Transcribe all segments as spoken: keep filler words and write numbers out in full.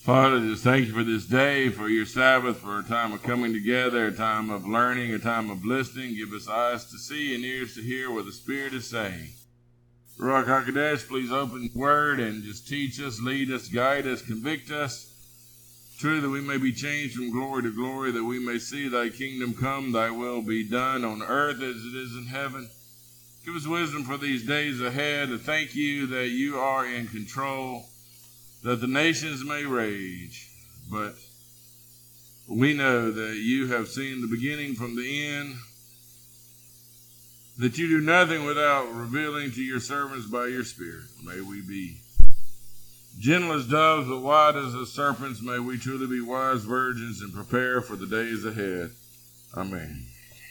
Father, just thank you for this day, for your Sabbath, for a time of coming together, a time of learning, a time of listening. Give us eyes to see and ears to hear what the Spirit is saying. Ruach HaKodesh, please open the word and just teach us, lead us, guide us, convict us. True, that we may be changed from glory to glory, that we may see thy kingdom come, thy will be done on earth as it is in heaven. Give us wisdom for these days ahead, and thank you that you are in control, that the nations may rage, but we know that you have seen the beginning from the end, that you do nothing without revealing to your servants by your Spirit. May we be gentle as doves, but wise as the serpents. May we truly be wise virgins and prepare for the days ahead. Amen.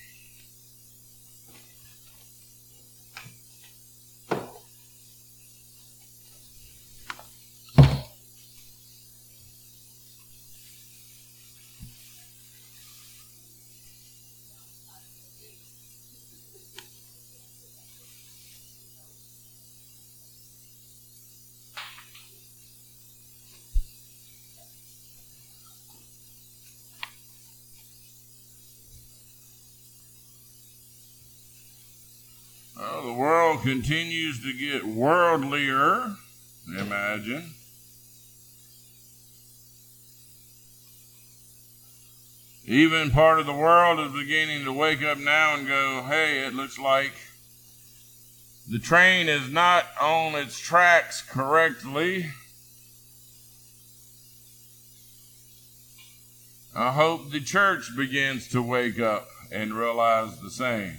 Well, the world continues to get worldlier, imagine. Even part of the world is beginning to wake up now and go, hey, it looks like the train is not on its tracks correctly. I hope the church begins to wake up and realize the same.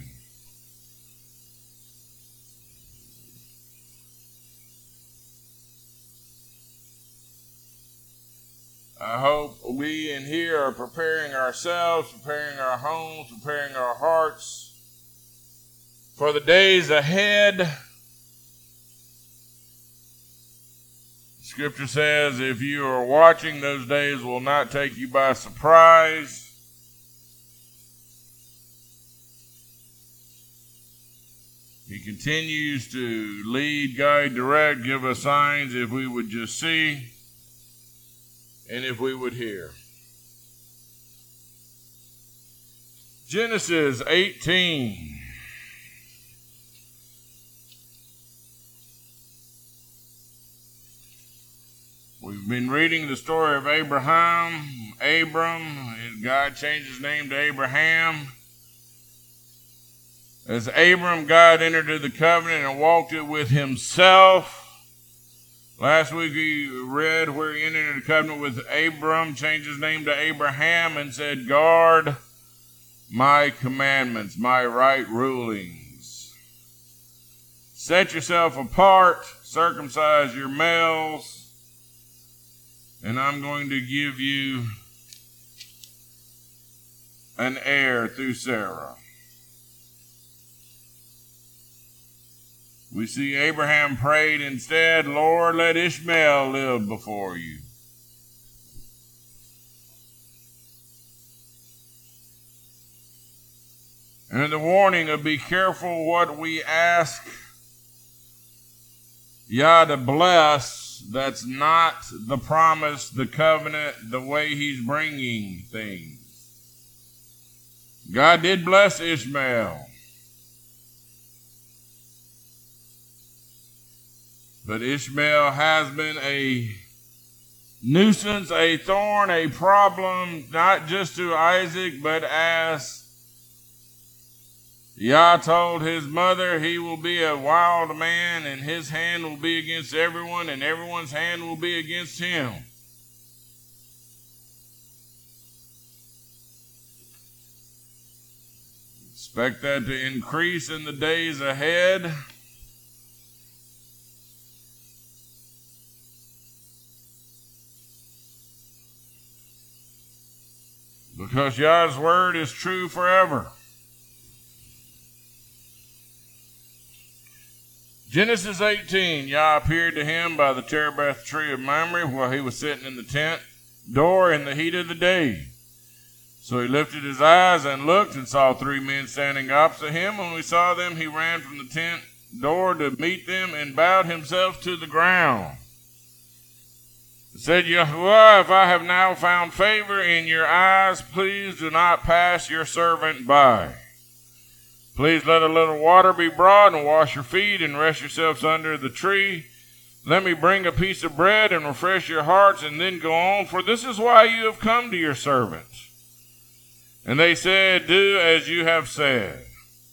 I hope we in here are preparing ourselves, preparing our homes, preparing our hearts for the days ahead. Scripture says if you are watching, those days will not take you by surprise. He continues to lead, guide, direct, give us signs if we would just see. And if we would hear. Genesis eighteen. We've been reading the story of Abraham. Abram, God changed his name to Abraham. As Abram, God entered into the covenant and walked it with himself. Last week we read where he entered into the covenant with Abram, changed his name to Abraham, and said, guard my commandments, my right rulings. Set yourself apart, circumcise your males, and I'm going to give you an heir through Sarah. We see Abraham prayed instead, Lord, let Ishmael live before you. And the warning of be careful what we ask Yah to bless, that's not the promise, the covenant, the way he's bringing things. God did bless Ishmael. But Ishmael has been a nuisance, a thorn, a problem, not just to Isaac, but as Yah told his mother, he will be a wild man, and his hand will be against everyone, and everyone's hand will be against him. Expect that to increase in the days ahead. Because Yah's word is true forever. Genesis eighteen, Yah appeared to him by the terebinth tree of Mamre while he was sitting in the tent door in the heat of the day. So he lifted his eyes and looked and saw three men standing opposite him. When he saw them, he ran from the tent door to meet them and bowed himself to the ground. Said Yahuwah, if I have now found favor in your eyes, please do not pass your servant by. Please let a little water be brought and wash your feet and rest yourselves under the tree. Let me bring a piece of bread and refresh your hearts and then go on, for this is why you have come to your servants. And they said, do as you have said.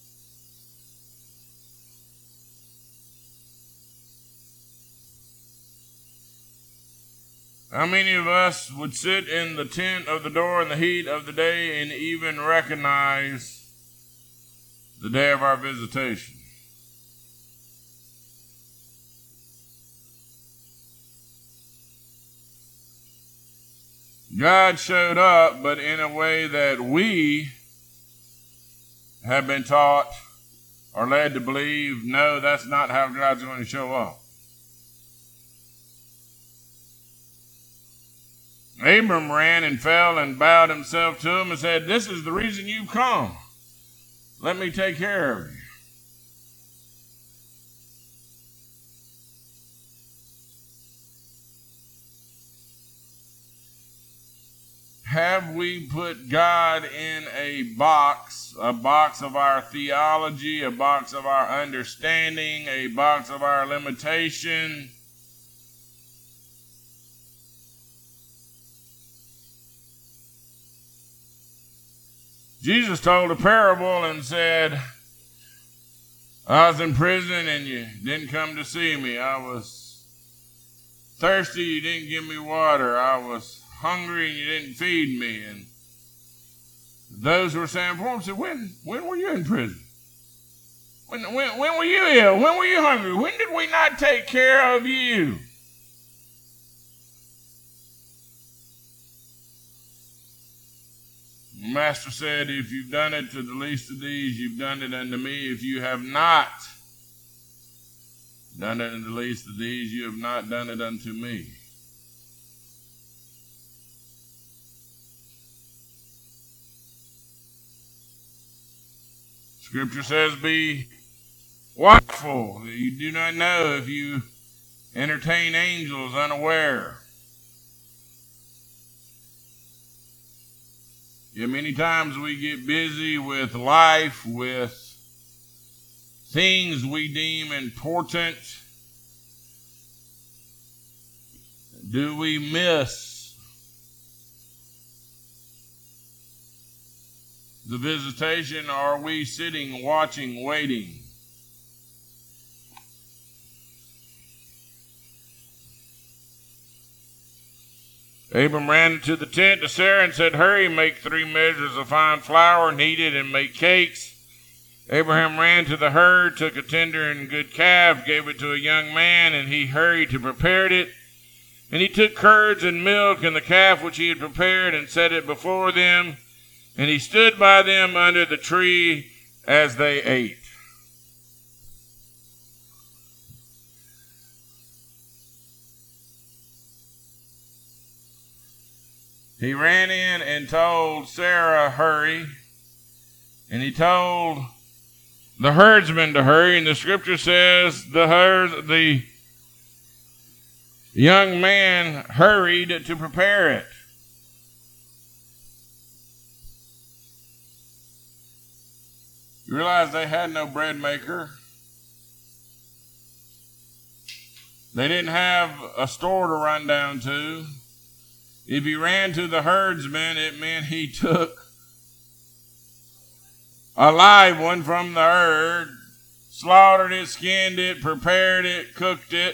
How many of us would sit in the tent of the door in the heat of the day and even recognize the day of our visitation? God showed up, but in a way that we have been taught or led to believe, no, that's not how God's going to show up. Abram ran and fell and bowed himself to him and said, this is the reason you've come. Let me take care of you. Have we put God in a box, a box of our theology, a box of our understanding, a box of our limitation? Jesus told a parable and said, I was in prison and you didn't come to see me. I was thirsty, you didn't give me water. I was hungry and you didn't feed me. And those who were saying for him said, when, when were you in prison? When, when, when were you ill? When were you hungry? When did we not take care of you? The Master said, if you've done it to the least of these, you've done it unto me. If you have not done it unto the least of these, you have not done it unto me. Scripture says, be watchful. You do not know if you entertain angels unaware. Yeah, many times we get busy with life, with things we deem important. Do we miss the visitation, or are we sitting, watching, waiting? Abram ran into the tent to Sarah and said, hurry, make three measures of fine flour, knead it, and make cakes. Abraham ran to the herd, took a tender and good calf, gave it to a young man, and he hurried to prepare it. And he took curds and milk and the calf which he had prepared and set it before them. And he stood by them under the tree as they ate. He ran in and told Sarah, hurry. And he told the herdsman to hurry. And the scripture says the herd, the young man hurried to prepare it. You realize they had no bread maker. They didn't have a store to run down to. If he ran to the herdsman, it meant he took a live one from the herd, slaughtered it, skinned it, prepared it, cooked it.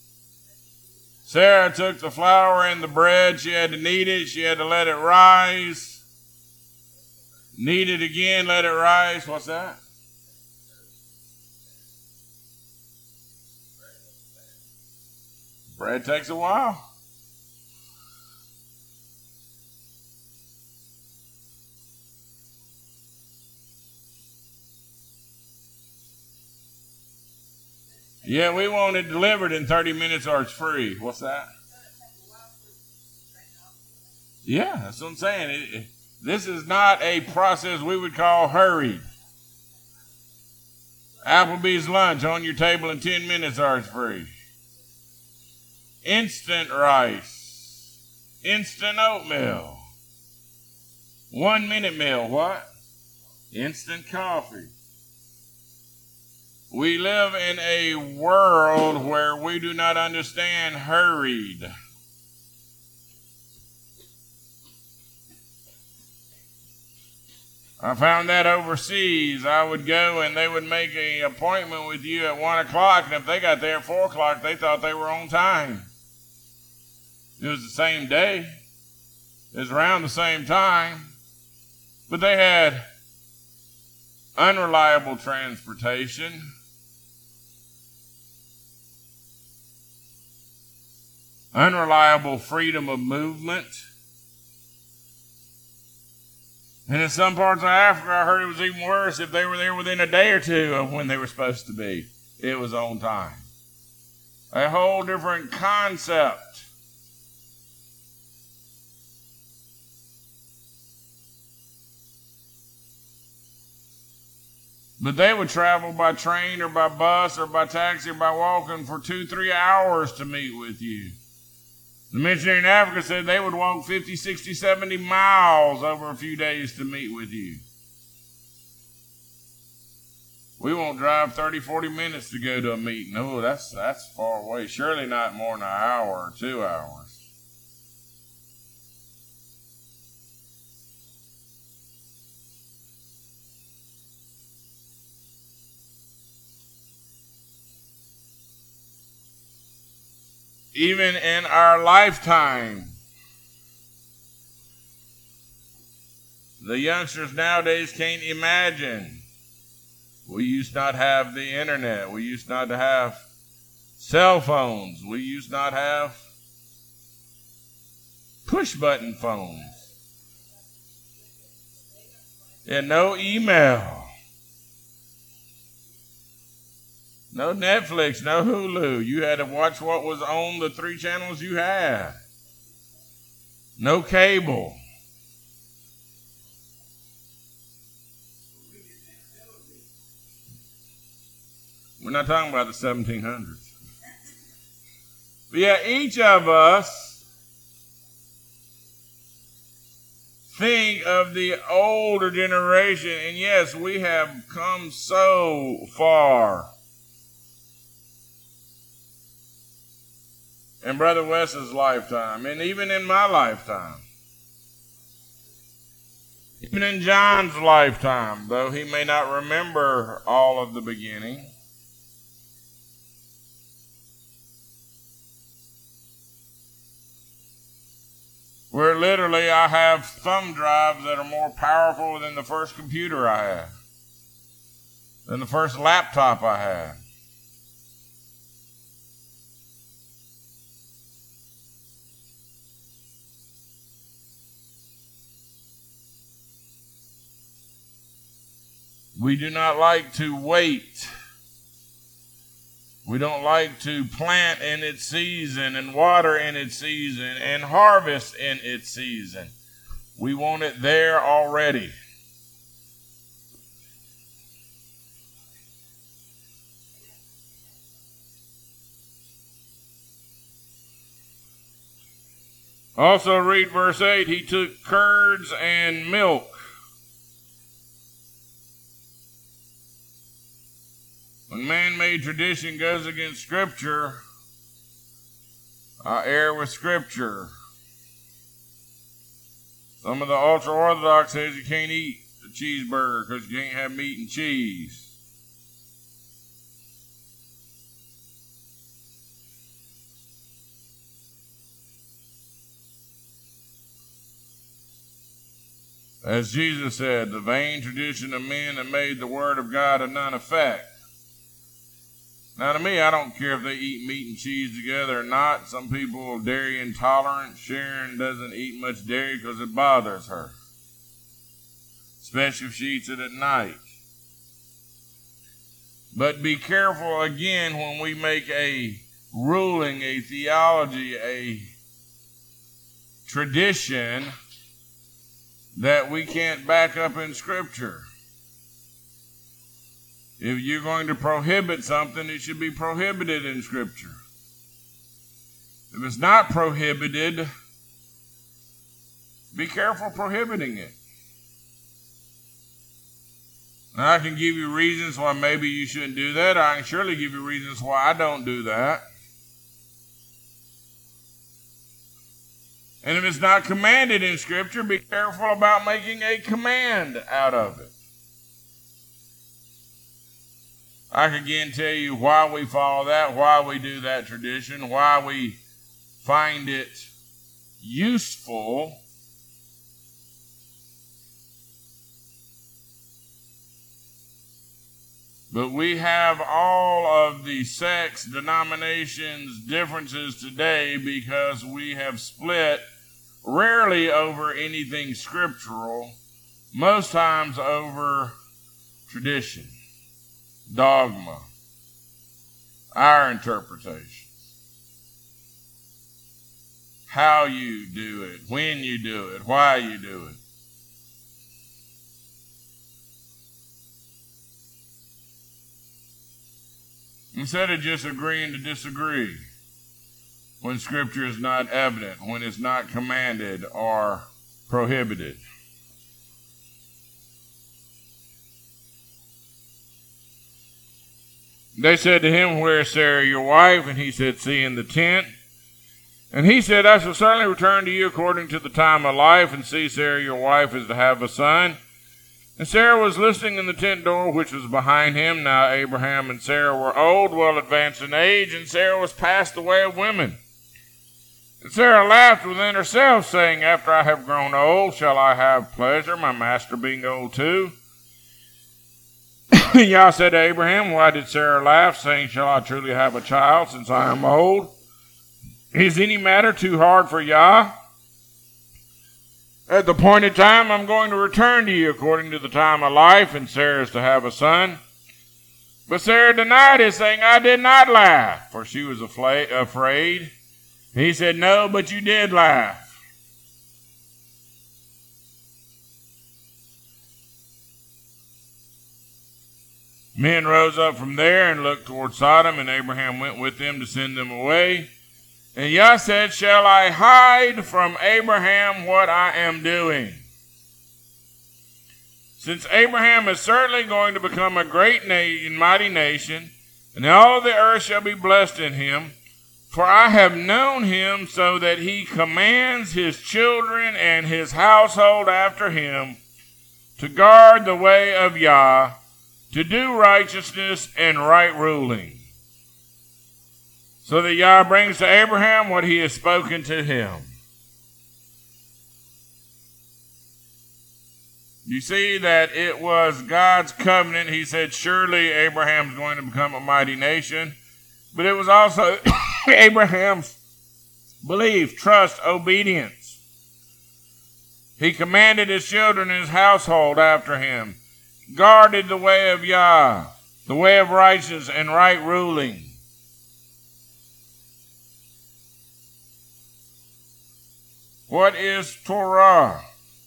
Sarah took the flour and the bread. She had to knead it. She had to let it rise. Knead it again, let it rise. What's that? Bread takes a while. Yeah, we want it delivered in thirty minutes or it's free. What's that? Yeah, that's what I'm saying. It, it, this is not a process we would call hurried. Applebee's lunch on your table in ten minutes or it's free. Instant rice. Instant oatmeal. One minute meal, what? Instant coffee. We live in a world where we do not understand hurried. I found that overseas. I would go and they would make an appointment with you at one o'clock, and if they got there at four o'clock, they thought they were on time. It was the same day. It was around the same time. But they had unreliable transportation. Unreliable freedom of movement. And in some parts of Africa, I heard it was even worse. If they were there within a day or two of when they were supposed to be, it was on time. A whole different concept. But they would travel by train or by bus or by taxi or by walking for two, three hours to meet with you. The missionary in Africa said they would walk fifty, sixty, seventy miles over a few days to meet with you. We won't drive thirty, forty minutes to go to a meeting. Oh, that's, that's far away. Surely not more than an hour or two hours. Even in our lifetime, the youngsters nowadays can't imagine. We used not have the internet. We used not to have cell phones. We used not have push button phones. And no email. No Netflix, no Hulu. You had to watch what was on the three channels you had. No cable. We're not talking about the seventeen hundreds. But yeah, each of us think of the older generation, and yes, we have come so far. In Brother Wes's lifetime, and even in my lifetime. Even in John's lifetime, though he may not remember all of the beginning. Where literally I have thumb drives that are more powerful than the first computer I had, than the first laptop I had. We do not like to wait. We don't like to plant in its season and water in its season and harvest in its season. We want it there already. Also read verse eight. He took curds and milk. When man-made tradition goes against Scripture, I err with Scripture. Some of the ultra-Orthodox says you can't eat a cheeseburger because you can't have meat and cheese. As Jesus said, the vain tradition of men have made the word of God of none effect. Now, to me, I don't care if they eat meat and cheese together or not. Some people are dairy intolerant. Sharon doesn't eat much dairy because it bothers her, especially if she eats it at night. But be careful, again, when we make a ruling, a theology, a tradition that we can't back up in Scripture. If you're going to prohibit something, it should be prohibited in Scripture. If it's not prohibited, be careful prohibiting it. Now, I can give you reasons why maybe you shouldn't do that. I can surely give you reasons why I don't do that. And if it's not commanded in Scripture, be careful about making a command out of it. I can again tell you why we follow that, why we do that tradition, why we find it useful. But we have all of the sects, denominations, differences today because we have split rarely over anything scriptural, most times over tradition, dogma, our interpretation, how you do it, when you do it, why you do it. Instead of just agreeing to disagree when Scripture is not evident, when it's not commanded or prohibited. They said to him, "Where is Sarah your wife?" And he said, "See in the tent." And he said, "I shall certainly return to you according to the time of life, and see Sarah your wife is to have a son." And Sarah was listening in the tent door which was behind him. Now Abraham and Sarah were old, well advanced in age, and Sarah was past the way of women. And Sarah laughed within herself, saying, "After I have grown old, shall I have pleasure, my master being old too?" Yah said to Abraham, "Why did Sarah laugh, saying, Shall I truly have a child, since I am old? Is any matter too hard for Yah? At the appointed time, I'm going to return to you according to the time of life, and Sarah is to have a son." But Sarah denied it, saying, "I did not laugh," for she was afraid. He said, "No, but you did laugh." Men rose up from there and looked toward Sodom, and Abraham went with them to send them away. And Yah said, "Shall I hide from Abraham what I am doing? Since Abraham is certainly going to become a great and mighty nation, and all the earth shall be blessed in him, for I have known him so that he commands his children and his household after him to guard the way of Yah, to do righteousness and right ruling, so that Yah brings to Abraham what he has spoken to him." You see that it was God's covenant. He said, surely Abraham's going to become a mighty nation. But it was also Abraham's belief, trust, obedience. He commanded his children and his household after him, guarded the way of Yah, the way of righteousness and right ruling. What is Torah?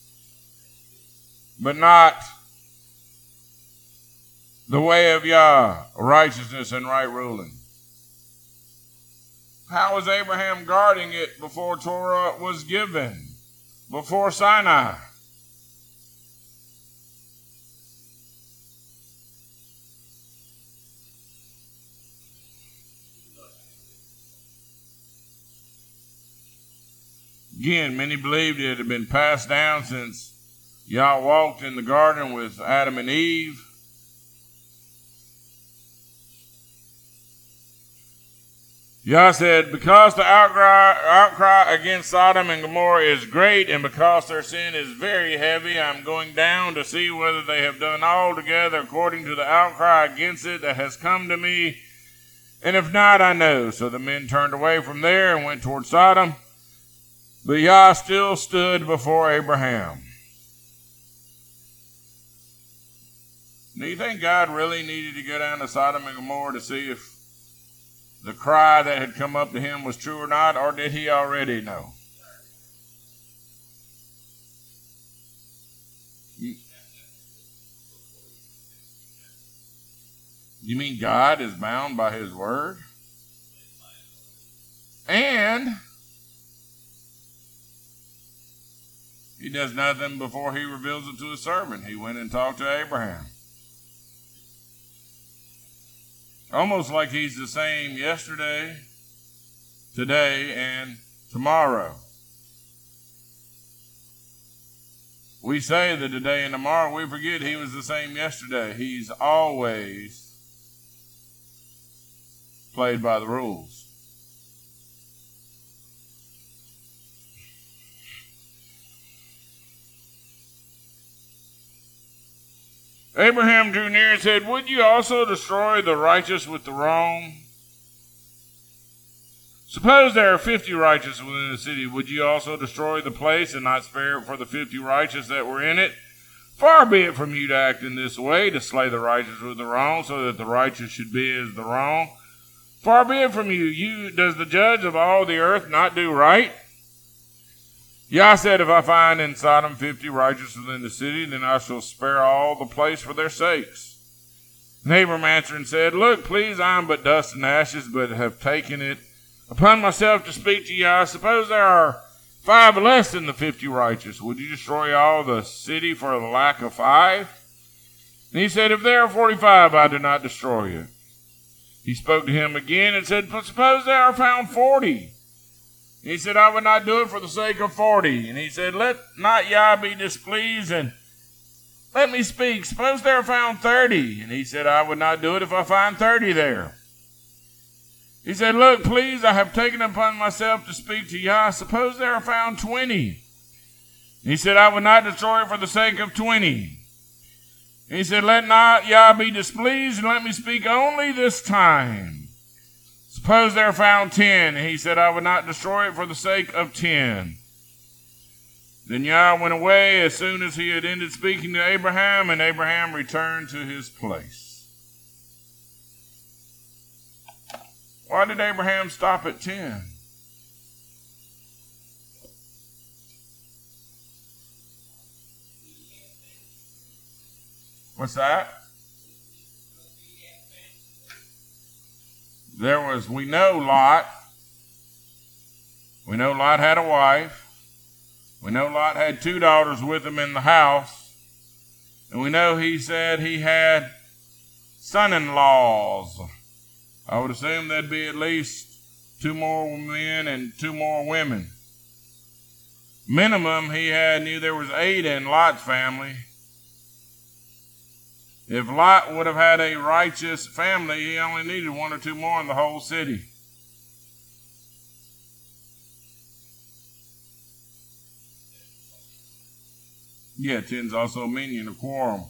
But not the way of Yah, righteousness and right ruling. How was Abraham guarding it before Torah was given, before Sinai? Again, many believed it had been passed down since Yah walked in the garden with Adam and Eve. Yah said, "Because the outcry, outcry against Sodom and Gomorrah is great, and because their sin is very heavy, I'm going down to see whether they have done altogether according to the outcry against it that has come to me. And if not, I know." So the men turned away from there and went toward Sodom. But Yah still stood before Abraham. Do you think God really needed to go down to Sodom and Gomorrah to see if the cry that had come up to him was true or not, or did he already know? You, you mean God is bound by his word? And He does nothing before he reveals it to his servant. He went and talked to Abraham. Almost like he's the same yesterday, today, and tomorrow. We say that today and tomorrow, we forget he was the same yesterday. He's always played by the rules. Abraham drew near and said, "Would you also destroy the righteous with the wrong? Suppose there are fifty righteous within the city. Would you also destroy the place and not spare it for the fifty righteous that were in it? Far be it from you to act in this way, to slay the righteous with the wrong, so that the righteous should be as the wrong. Far be it from you. You does the judge of all the earth not do right? Yah said, if I find in Sodom fifty righteous within the city, then I shall spare all the place for their sakes. And Abram answered and said, Look, please, I am but dust and ashes, but have taken it upon myself to speak to Yah. Suppose there are five less than the fifty righteous. Would you destroy all the city for the lack of five? And he said, If there are forty-five, I do not destroy it. He spoke to him again and said, But suppose there are found forty. And he said, I would not do it for the sake of forty. And he said, Let not Yah be displeased, and let me speak. Suppose there are found thirty. And he said, I would not do it if I find thirty there. He said, Look, please, I have taken upon myself to speak to Yah. Suppose there are found twenty. And he said, I would not destroy it for the sake of twenty. And he said, Let not Yah be displeased, and let me speak only this time. Suppose there are found ten. And he said, I would not destroy it for the sake of ten. Then Yah went away as soon as he had ended speaking to Abraham, and Abraham returned to his place. Why did Abraham stop at ten? What's that? There was, we know Lot. We know Lot had a wife. We know Lot had two daughters with him in the house. And we know he said he had son-in-laws. I would assume there'd be at least two more men and two more women. Minimum, he had, knew there was eight in Lot's family. If Lot would have had a righteous family, he only needed one or two more in the whole city. Yeah, ten's also a minion, a quorum.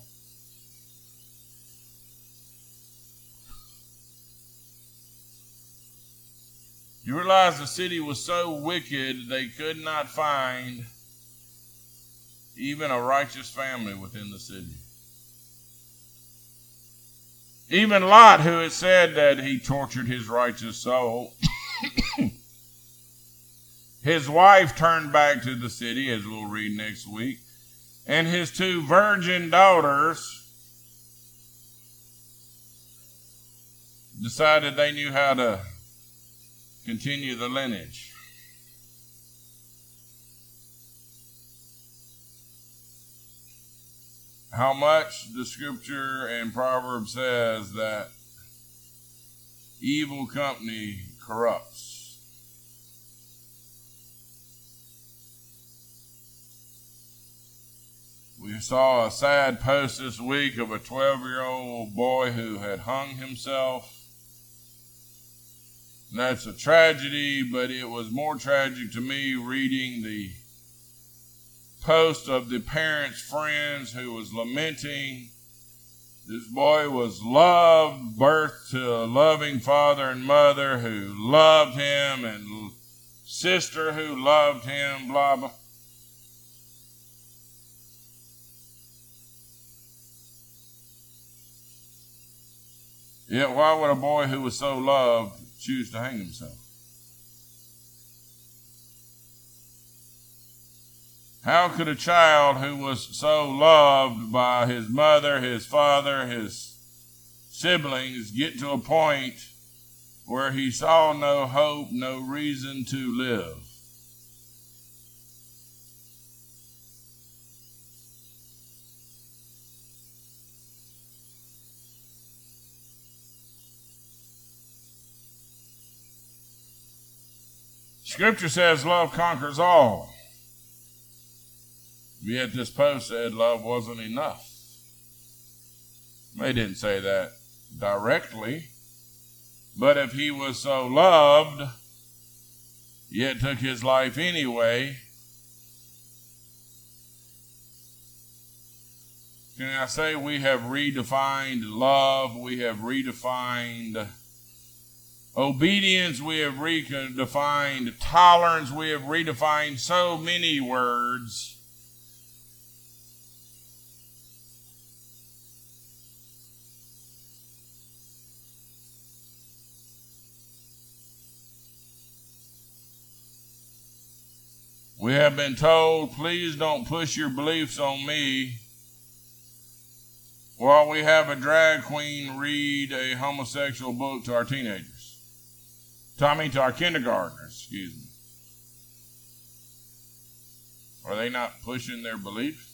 You realize the city was so wicked they could not find even a righteous family within the city. Even Lot, who had said that he tortured his righteous soul, his wife turned back to the city, as we'll read next week, and his two virgin daughters decided they knew how to continue the lineage. How much the scripture and Proverbs says that evil company corrupts. We saw a sad post this week of a twelve-year-old boy who had hung himself. And that's a tragedy, but it was more tragic to me reading the post of the parents' friends who was lamenting. This boy was loved, birthed to a loving father and mother who loved him, and sister who loved him, blah, blah. Yet why would a boy who was so loved choose to hang himself? How could a child who was so loved by his mother, his father, his siblings get to a point where he saw no hope, no reason to live? Scripture says love conquers all. Yet this post said love wasn't enough. They didn't say that directly. But if he was so loved, yet took his life anyway, can I say we have redefined love, we have redefined obedience, we have redefined tolerance, we have redefined so many words. We have been told, please don't push your beliefs on me, while we have a drag queen read a homosexual book to our teenagers. To, I mean, to our kindergartners, excuse me. Are they not pushing their beliefs?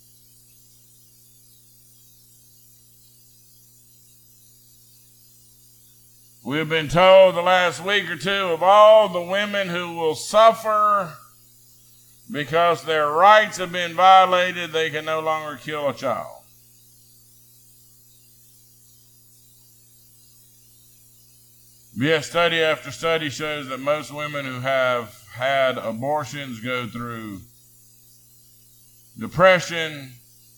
We have been told the last week or two of all the women who will suffer because their rights have been violated, they can no longer kill a child. Yet study after study shows that most women who have had abortions go through depression,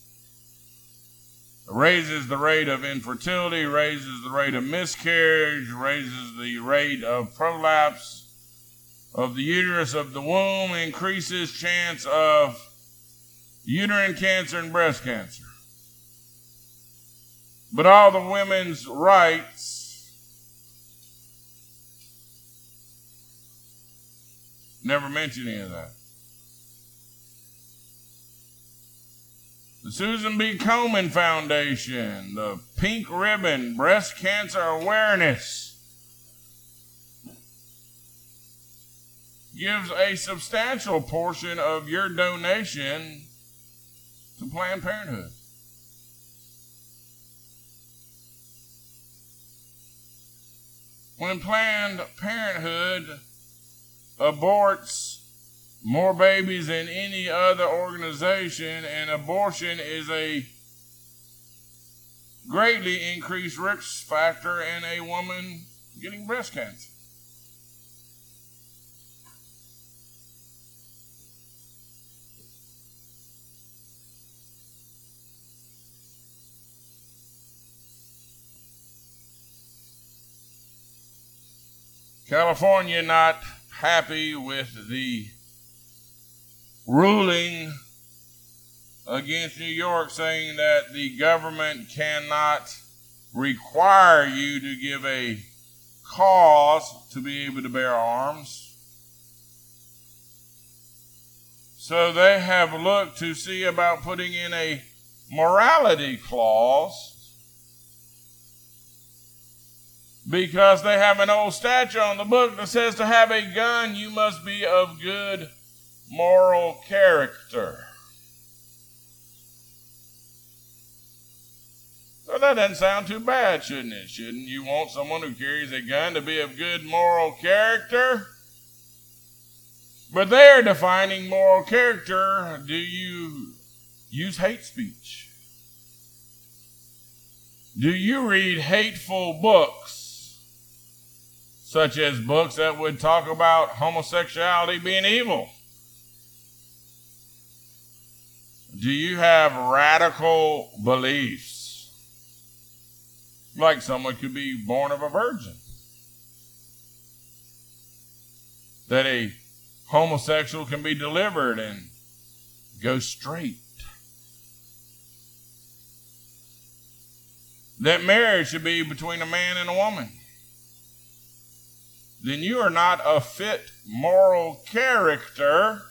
raises the rate of infertility, raises the rate of miscarriage, raises the rate of prolapse of the uterus of the womb, increases chance of uterine cancer and breast cancer. But all the women's rights never mention any of that. The Susan B. Komen Foundation, the Pink Ribbon Breast Cancer Awareness, gives a substantial portion of your donation to Planned Parenthood. When Planned Parenthood aborts more babies than any other organization, and abortion is a greatly increased risk factor in a woman getting breast cancer. California not happy with the ruling against New York, saying that the government cannot require you to give a cause to be able to bear arms. So they have looked to see about putting in a morality clause, because they have an old statute on the book that says to have a gun, you must be of good moral character. So that doesn't sound too bad, shouldn't it? Shouldn't you want someone who carries a gun to be of good moral character? But they are defining moral character. Do you use hate speech? Do you read hateful books, such as books that would talk about homosexuality being evil? Do you have radical beliefs, like someone could be born of a virgin, that a homosexual can be delivered and go straight, that marriage should be between a man and a woman? Then you are not a fit moral character.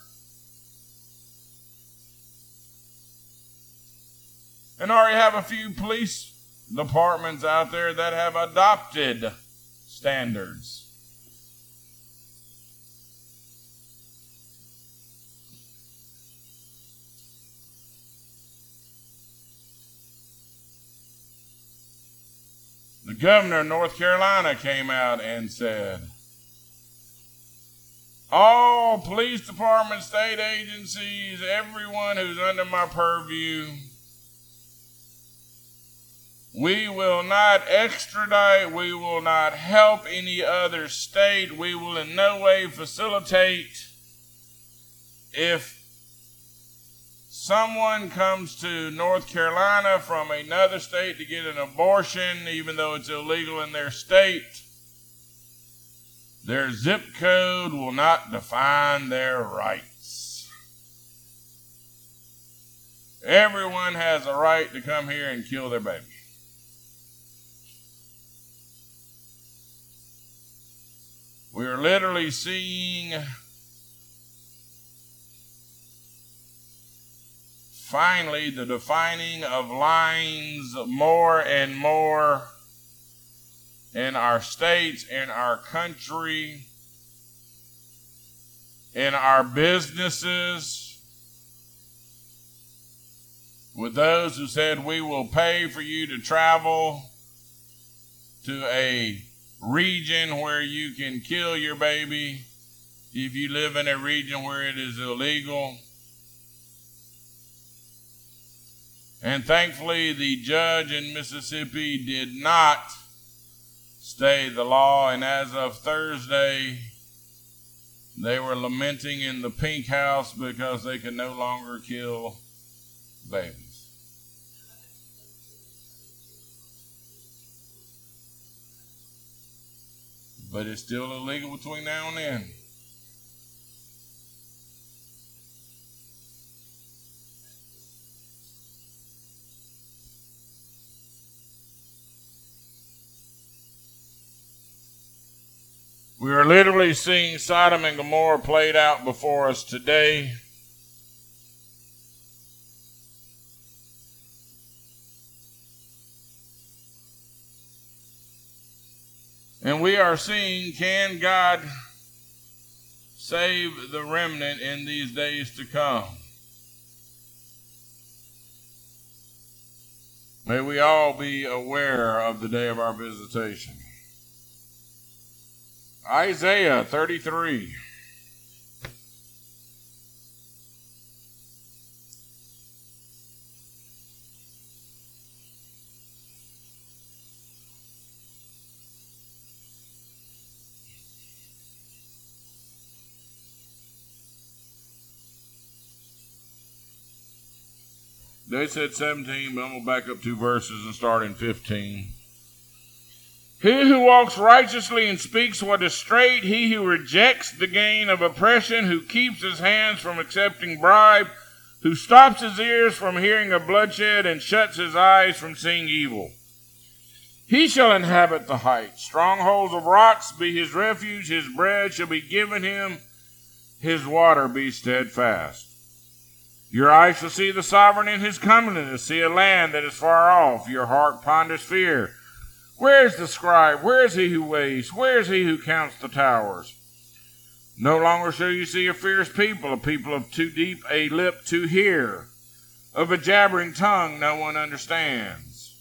And already have a few police departments out there that have adopted standards. The governor of North Carolina came out and said, all police departments, state agencies, everyone who's under my purview. We will not extradite. We will not help any other state. We will in no way facilitate if someone comes to North Carolina from another state to get an abortion, even though it's illegal in their state. Their zip code will not define their rights. Everyone has a right to come here and kill their baby. We are literally seeing finally the defining of lines more and more in our states, in our country, in our businesses, with those who said we will pay for you to travel to a region where you can kill your baby if you live in a region where it is illegal. And thankfully, the judge in Mississippi did not stay the law, and as of Thursday, they were lamenting in the Pink House because they could no longer kill babies. But it's still illegal between now and then. We are literally seeing Sodom and Gomorrah played out before us today. And we are seeing, can God save the remnant in these days to come? May we all be aware of the day of our visitation. Isaiah thirty-three. They said seventeen, but I'm going to back up two verses and start in fifteen. He who walks righteously and speaks what is straight, he who rejects the gain of oppression, who keeps his hands from accepting bribe, who stops his ears from hearing of bloodshed and shuts his eyes from seeing evil. He shall inhabit the heights. Strongholds of rocks be his refuge. His bread shall be given him. His water be steadfast. Your eyes shall see the sovereign in his comeliness, see a land that is far off. Your heart ponders fear. Where is the scribe? Where is he who weighs? Where is he who counts the towers? No longer shall you see a fierce people, a people of too deep a lip to hear. Of a jabbering tongue no one understands.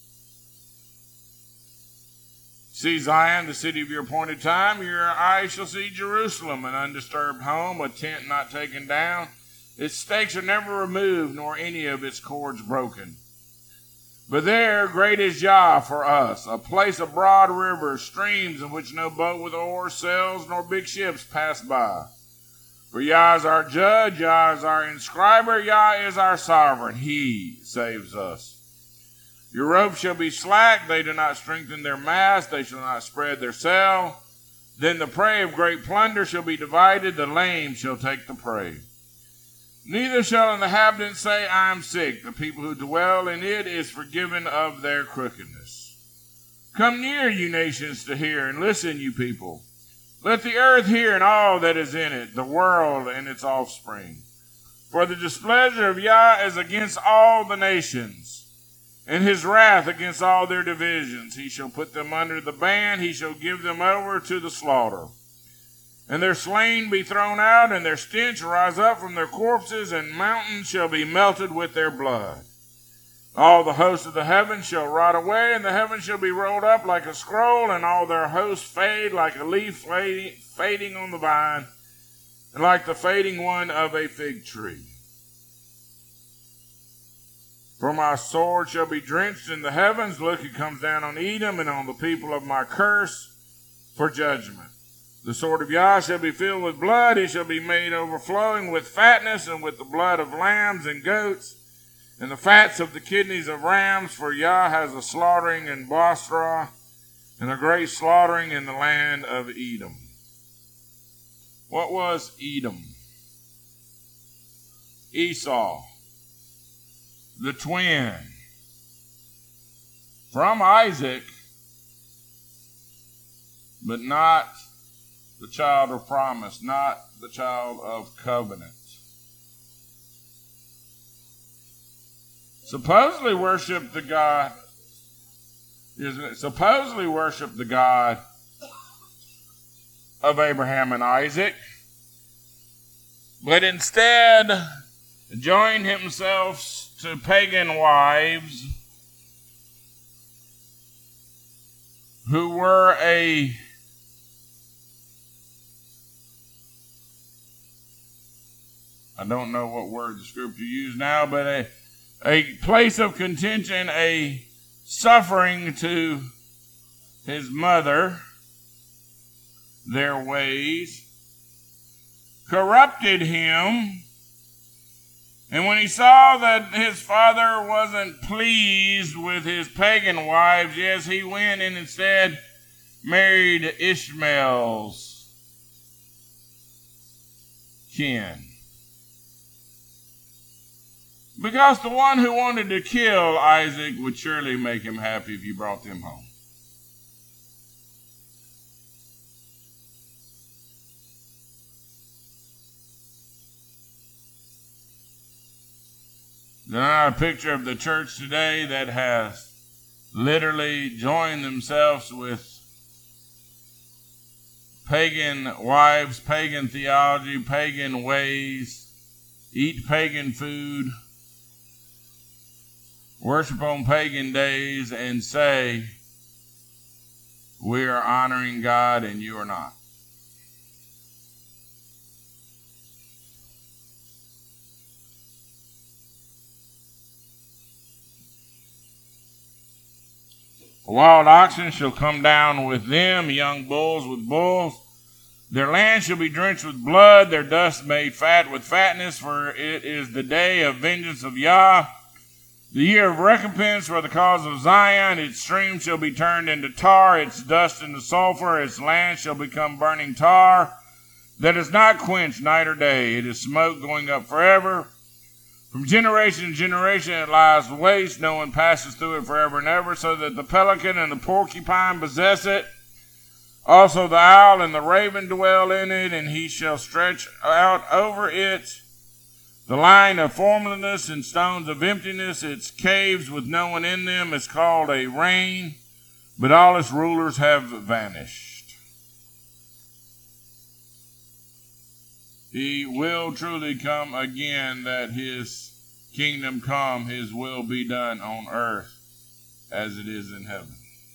See Zion, the city of your appointed time. Your eyes shall see Jerusalem, an undisturbed home, a tent not taken down. Its stakes are never removed, nor any of its cords broken. But there great is Yah for us, a place of broad rivers, streams in which no boat with oars sails, nor big ships pass by. For Yah is our judge, Yah is our inscriber, Yah is our sovereign. He saves us. Your ropes shall be slack, they do not strengthen their mast, they shall not spread their sail. Then the prey of great plunder shall be divided, the lame shall take the prey. Neither shall an inhabitant say, I am sick. The people who dwell in it is forgiven of their crookedness. Come near, you nations, to hear, and listen, you people. Let the earth hear and all that is in it, the world and its offspring. For the displeasure of Yah is against all the nations, and his wrath against all their divisions. He shall put them under the ban, he shall give them over to the slaughter. And their slain be thrown out, and their stench rise up from their corpses, and mountains shall be melted with their blood. All the hosts of the heavens shall rot away, and the heavens shall be rolled up like a scroll, and all their hosts fade like a leaf fading on the vine. and like the fading one of a fig tree. For my sword shall be drenched in the heavens. Look, it comes down on Edom and on the people of my curse for judgment. The sword of Yah shall be filled with blood. It shall be made overflowing with fatness and with the blood of lambs and goats and the fats of the kidneys of rams. For Yah has a slaughtering in Bosra and a great slaughtering in the land of Edom. What was Edom? Esau, the twin, from Isaac, but not the child of promise, not the child of covenant. Supposedly worshiped the God, isn't it? Supposedly worshiped the God of Abraham and Isaac, but instead joined himself to pagan wives who were a I don't know what word the scripture used now, but a, a place of contention, a suffering to his mother, their ways, corrupted him. And when he saw that his father wasn't pleased with his pagan wives, yes, he went and instead married Ishmael's kin. Because the one who wanted to kill Isaac would surely make him happy if you brought them home. Then I have a picture of the church today that has literally joined themselves with pagan wives, pagan theology, pagan ways, eat pagan food, worship on pagan days, and say, we are honoring God and you are not. Wild oxen shall come down with them, young bulls with bulls. Their land shall be drenched with blood, their dust made fat with fatness, for it is the day of vengeance of Yah, the year of recompense for the cause of Zion. Its stream shall be turned into tar, its dust into sulfur, its land shall become burning tar, that is not quenched night or day. It is smoke going up forever. From generation to generation it lies waste, no one passes through it forever and ever, so that the pelican and the porcupine possess it. Also the owl and the raven dwell in it, and he shall stretch out over it the line of formlessness and stones of emptiness. Its caves with no one in them is called a rain, but all its rulers have vanished. He will truly come again, that his kingdom come, his will be done on earth as it is in heaven.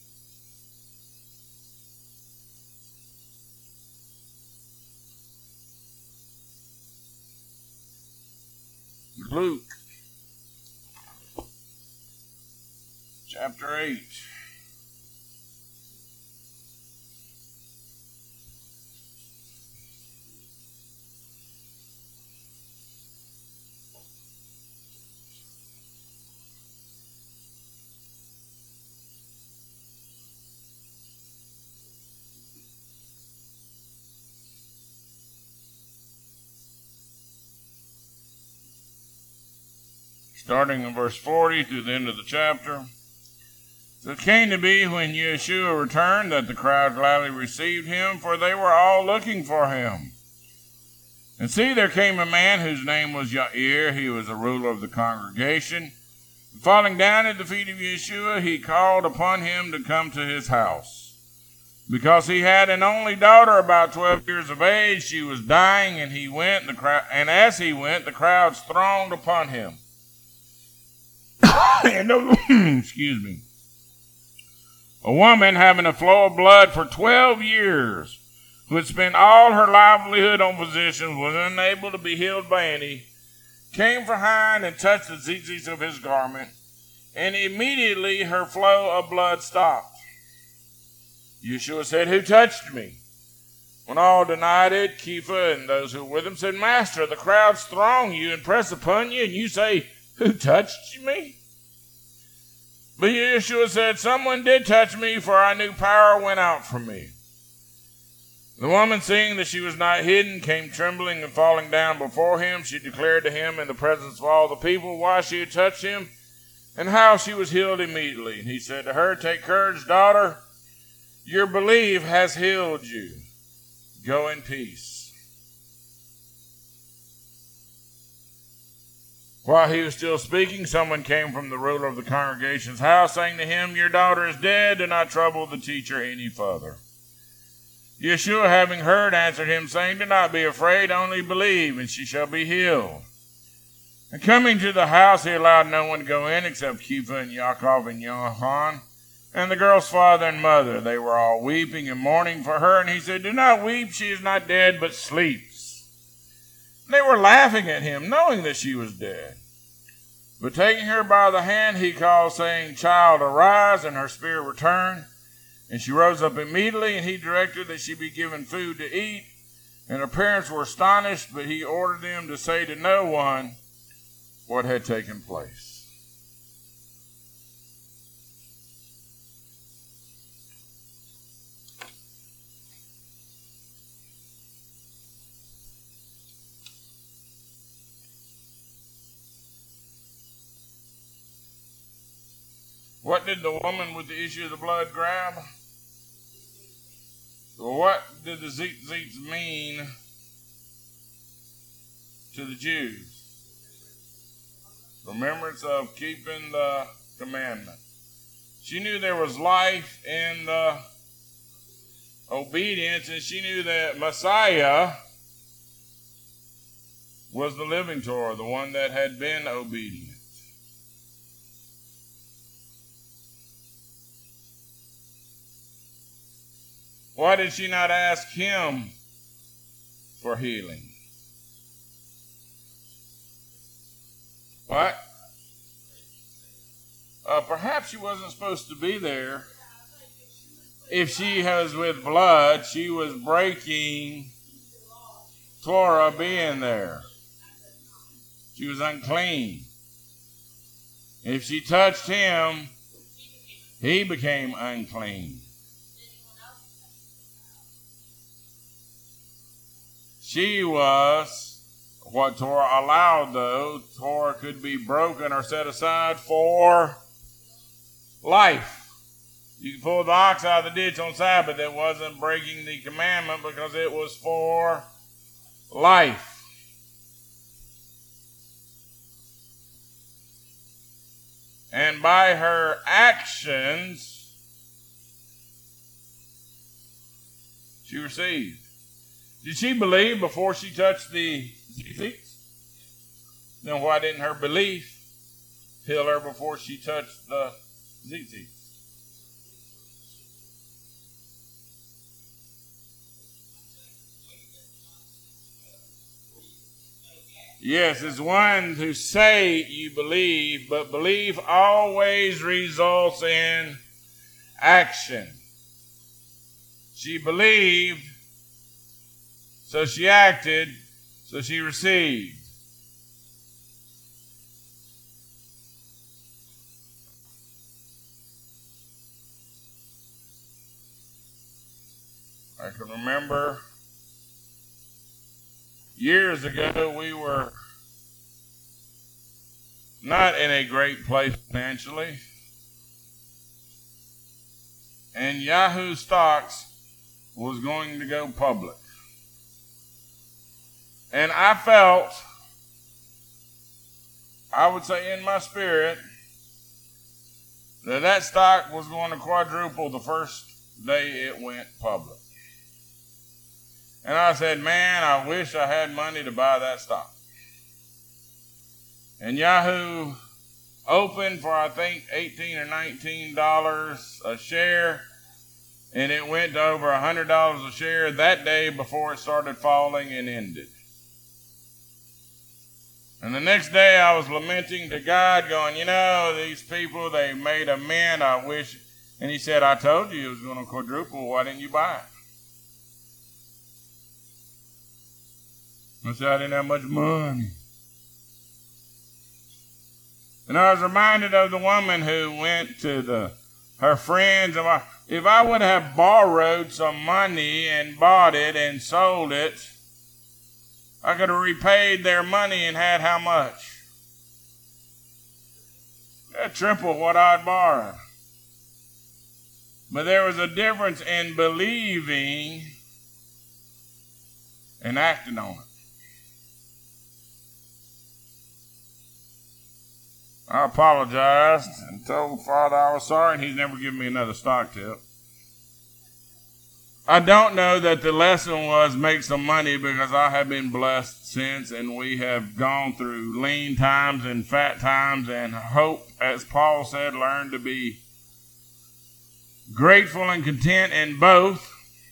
Luke chapter eight. Starting in verse forty through the end of the chapter. So it came to be when Yeshua returned that the crowd gladly received him, for they were all looking for him. And see, there came a man whose name was Yair. He was a ruler of the congregation. And falling down at the feet of Yeshua, he called upon him to come to his house, because he had an only daughter about twelve years of age. She was dying, and he went. The crowd, and as he went, the crowds thronged upon him. and a, excuse me, a woman having a flow of blood for twelve years, who had spent all her livelihood on physicians, was unable to be healed by any, came from behind and touched the tzitzis of his garment, and immediately her flow of blood stopped. Yeshua said, "Who touched me?" When all denied it, Kepha and those who were with him said, "Master, the crowds throng you and press upon you, and you say, 'Who touched me?'" But Yeshua said, "Someone did touch me, for I knew power went out from me." The woman, seeing that she was not hidden, came trembling and falling down before him. She declared to him in the presence of all the people why she had touched him and how she was healed immediately. And he said to her, "Take courage, daughter. Your belief has healed you. Go in peace." While he was still speaking, someone came from the ruler of the congregation's house, saying to him, "Your daughter is dead. Do not trouble the teacher any further." Yeshua, having heard, answered him, saying, "Do not be afraid, only believe, and she shall be healed." And coming to the house, he allowed no one to go in except Kepha and Yaakov and Yohanan, and the girl's father and mother. They were all weeping and mourning for her, and he said, "Do not weep, she is not dead, but sleeps." And they were laughing at him, knowing that she was dead. But taking her by the hand, he called, saying, "Child, arise," and her spirit returned. And she rose up immediately, and he directed that she be given food to eat. And her parents were astonished, but he ordered them to say to no one what had taken place. What did the woman with the issue of the blood grab? Well, what did the tzitzits mean to the Jews? Remembrance of keeping the commandment. She knew there was life in the obedience, and she knew that Messiah was the living Torah, the one that had been obedient. Why did she not ask him for healing? What? Uh, perhaps she wasn't supposed to be there. If she was with blood, she was breaking Torah being there. She was unclean. If she touched him, he became unclean. She was what Torah allowed, though. Torah could be broken or set aside for life. You could pull the ox out of the ditch on Sabbath. It wasn't breaking the commandment because it was for life. And by her actions, she received. Did she believe before she touched the tzitzits? Then why didn't her belief heal her before she touched the tzitzits? Yes, it's one who say you believe, but belief always results in action. She believed, so she acted, so she received. I can remember years ago we were not in a great place financially, and Yahoo Stocks was going to go public. And I felt, I would say in my spirit, that that stock was going to quadruple the first day it went public. And I said, man, I wish I had money to buy that stock. And Yahoo opened for, I think, eighteen or nineteen dollars a share. and it went to over one hundred dollars a share that day before it started falling and ended. And the next day I was lamenting to God, going, you know, these people, they made a mint, I wish. And he said, I told you it was going to quadruple. Why didn't you buy it? I said, I didn't have much money. And I was reminded of the woman who went to the her friends. If I, if I would have borrowed some money and bought it and sold it, I could have repaid their money and had how much? That triple what I'd borrowed. But there was a difference in believing and acting on it. I apologized and told Father I was sorry, and he's never given me another stock tip. I don't know that the lesson was make some money, because I have been blessed since, and we have gone through lean times and fat times, and hope, as Paul said, learn to be grateful and content in both.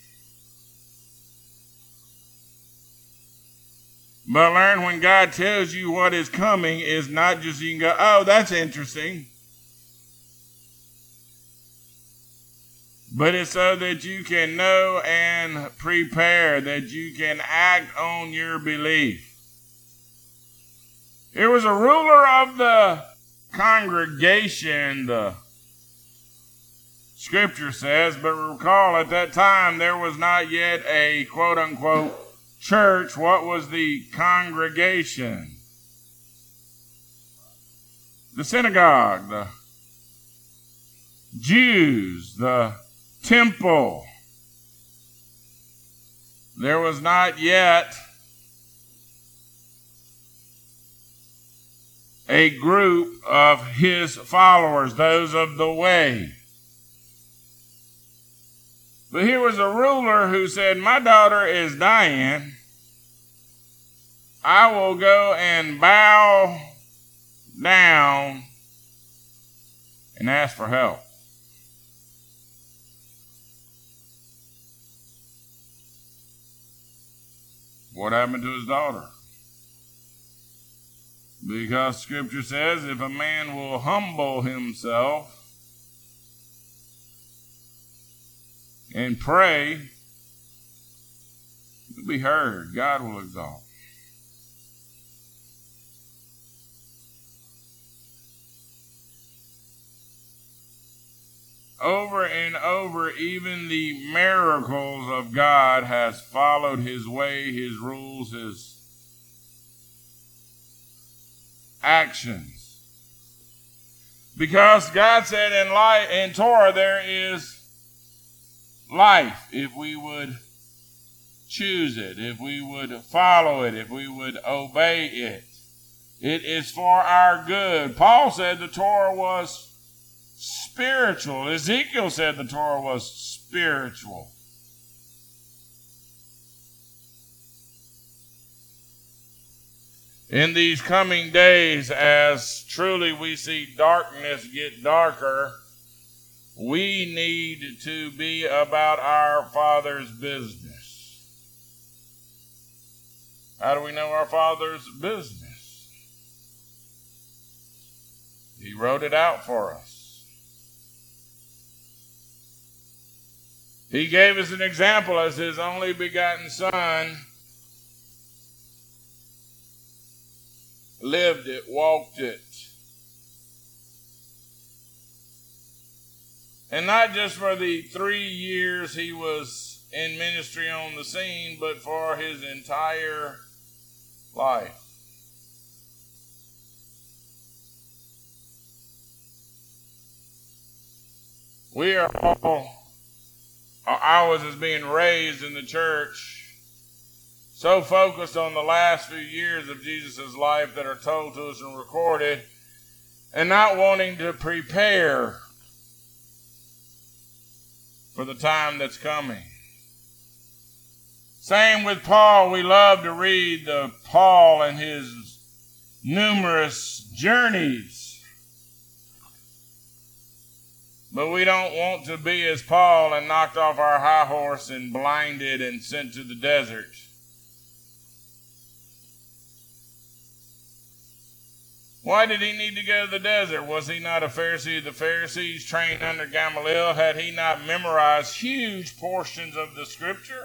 But learn when God tells you what is coming is not just you can go, oh, that's interesting. But it's so that you can know and prepare, that you can act on your belief. Here was a ruler of the congregation, the scripture says, but recall at that time there was not yet a quote-unquote church. What was the congregation? The synagogue, the Jews, the temple. There was not yet a group of his followers, those of the way. But here was a ruler who said, my daughter is dying. I will go and bow down and ask for help. What happened to his daughter? Because Scripture says if a man will humble himself and pray, he'll be heard. God will exalt. Over and over, even the miracles of God has followed his way, his rules, his actions. Because God said in, life, in Torah there is life if we would choose it, if we would follow it, if we would obey it. It is for our good. Paul said the Torah was spiritual. Ezekiel said the Torah was spiritual. In these coming days, as truly we see darkness get darker, we need to be about our Father's business. How do we know our Father's business? He wrote it out for us. He gave us an example as his only begotten Son lived it, walked it. And not just for the three years he was in ministry on the scene, but for his entire life. We are all, I was as being raised in the church, so focused on the last few years of Jesus' life that are told to us and recorded, and not wanting to prepare for the time that's coming. Same with Paul. We love to read the Paul and his numerous journeys. But we don't want to be as Paul and knocked off our high horse and blinded and sent to the desert. Why did he need to go to the desert? Was he not a Pharisee of the Pharisees, trained under Gamaliel? Had he not memorized huge portions of the Scripture?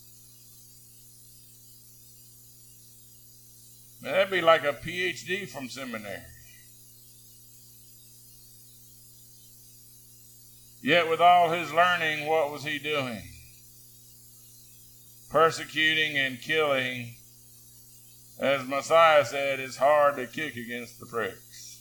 That'd be like a P H D from seminary. Yet with all his learning, what was he doing? Persecuting and killing. As Messiah said, it's hard to kick against the pricks.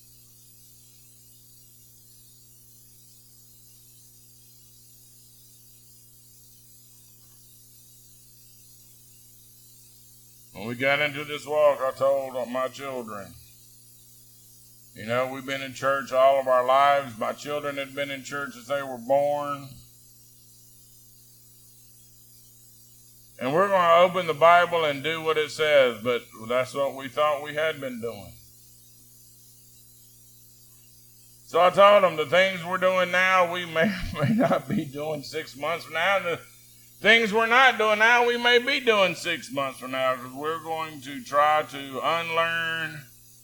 When we got into this walk, I told my children, you know, we've been in church all of our lives. My children had been in church since they were born. And we're going to open the Bible and do what it says, but that's what we thought we had been doing. So I told them the things we're doing now, we may may not be doing six months from now. The things we're not doing now, we may be doing six months from now, because we're going to try to unlearn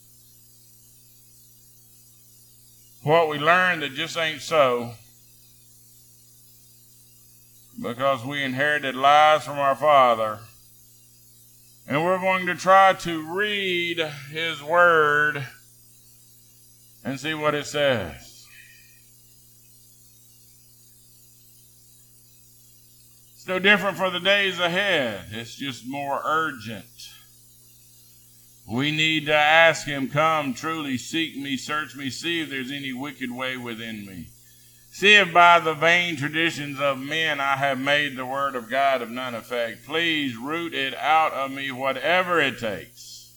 what we learned that just ain't so. Because we inherited lies from our father. And we're going to try to read his word and see what it says. It's no different for the days ahead. It's just more urgent. We need to ask him, come, truly seek me, search me, see if there's any wicked way within me. See if by the vain traditions of men I have made the word of God of none effect. Please root it out of me, whatever it takes.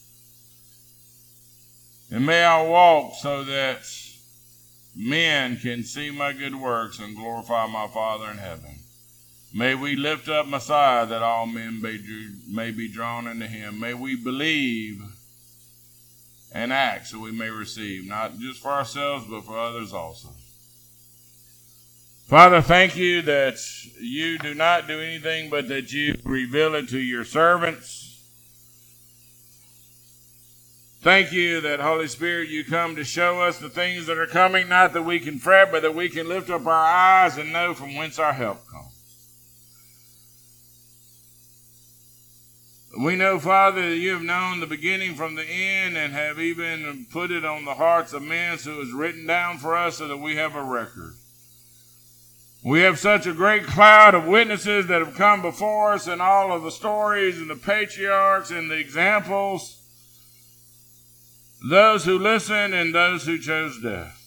And may I walk so that men can see my good works and glorify my Father in heaven. May we lift up Messiah that all men may be drawn into him. May we believe and act so we may receive, not just for ourselves, but for others also. Father, thank you that you do not do anything but that you reveal it to your servants. Thank you that, Holy Spirit, you come to show us the things that are coming, not that we can fret, but that we can lift up our eyes and know from whence our help comes. We know, Father, that you have known the beginning from the end and have even put it on the hearts of men, so it was written down for us so that we have a record. We have such a great cloud of witnesses that have come before us, and all of the stories and the patriarchs and the examples, those who listened and those who chose death.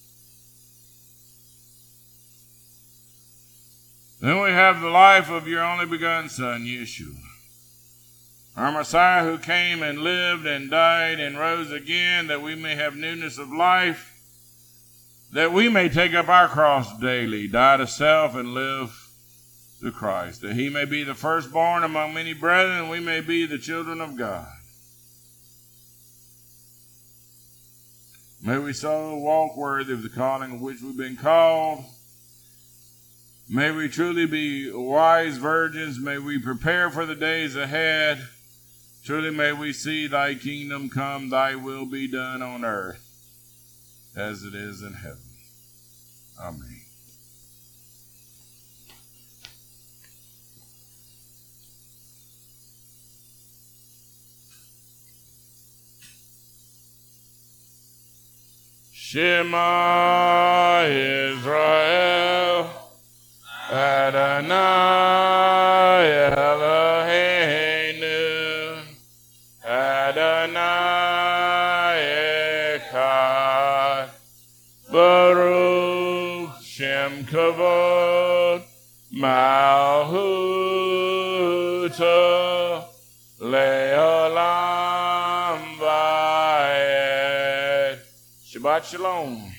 Then we have the life of your only begotten Son, Yeshua, our Messiah, who came and lived and died and rose again, that we may have newness of life, that we may take up our cross daily, die to self, and live to Christ, that he may be the firstborn among many brethren, and we may be the children of God. May we so walk worthy of the calling of which we've been called. May we truly be wise virgins. May we prepare for the days ahead. Truly may we see thy kingdom come, thy will be done on earth as it is in heaven. Amen. Shema Israel, Adonai Eloheinu, Adonai Echad, Baruch Shem Kavod, Malchuto, Leolam Vaed. Shabbat Shalom.